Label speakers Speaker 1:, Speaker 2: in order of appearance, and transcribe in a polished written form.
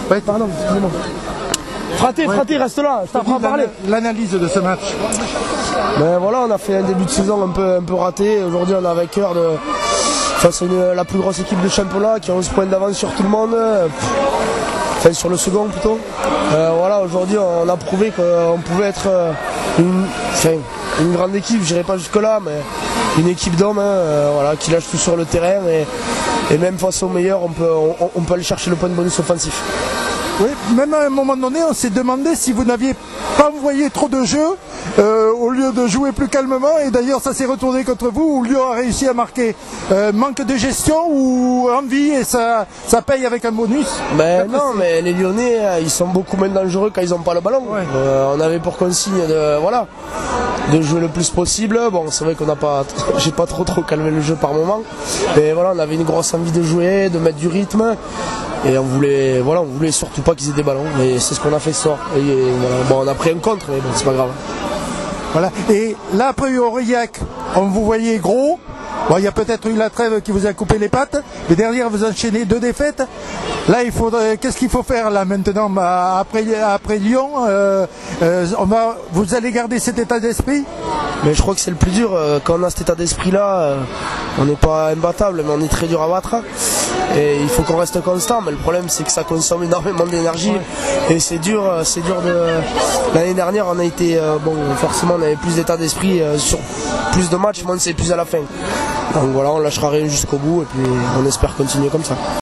Speaker 1: Ouais, pardon, excusez-moi.
Speaker 2: Fraté, reste là, je t'apprends à parler.
Speaker 1: L'analyse de ce match.
Speaker 2: Ben voilà, on a fait un début de saison un peu raté. Aujourd'hui, on a vainqueur face à la plus grosse équipe de championnat qui a 11 points d'avance sur tout le monde. Enfin, sur le second plutôt. Voilà, aujourd'hui, on a prouvé qu'on pouvait être une grande équipe, je dirais pas jusque-là, mais une équipe d'hommes voilà, qui lâche tout sur le terrain et même face aux meilleurs, on peut aller chercher le point de bonus offensif.
Speaker 1: Oui, même à un moment donné, on s'est demandé si vous n'aviez pas envoyé trop de jeux au lieu de jouer plus calmement. Et d'ailleurs, ça s'est retourné contre vous, où Lyon a réussi à marquer. Manque de gestion ou envie et ça paye avec un bonus.
Speaker 2: Ben non, mais les Lyonnais, ils sont beaucoup moins dangereux quand ils n'ont pas le ballon. Ouais. On avait pour consigne de jouer le plus possible. Bon, c'est vrai j'ai pas trop calmé le jeu par moment. Mais voilà, on avait une grosse envie de jouer, de mettre du rythme. Et on voulait surtout pas qu'ils aient des ballons. Et c'est ce qu'on a fait ce soir. Et voilà. Bon, on a pris un contre, mais bon, c'est pas grave.
Speaker 1: Voilà. Et là, après Aurillac, on vous voyait gros. Bon, il y a peut-être eu la trêve qui vous a coupé les pattes, mais derrière vous enchaînez 2 défaites. Là, qu'est-ce qu'il faut faire là maintenant après Lyon vous allez garder cet état d'esprit?
Speaker 2: Mais je crois que c'est le plus dur. Quand on a cet état d'esprit-là, on n'est pas imbattable, mais on est très dur à battre. Et il faut qu'on reste constant. Mais le problème, c'est que ça consomme énormément d'énergie. Ouais. Et c'est dur L'année dernière, on a été forcément, on avait plus d'état d'esprit sur plus de matchs, mais on ne sait plus à la fin. Donc voilà, on lâchera rien jusqu'au bout et puis on espère continuer comme ça.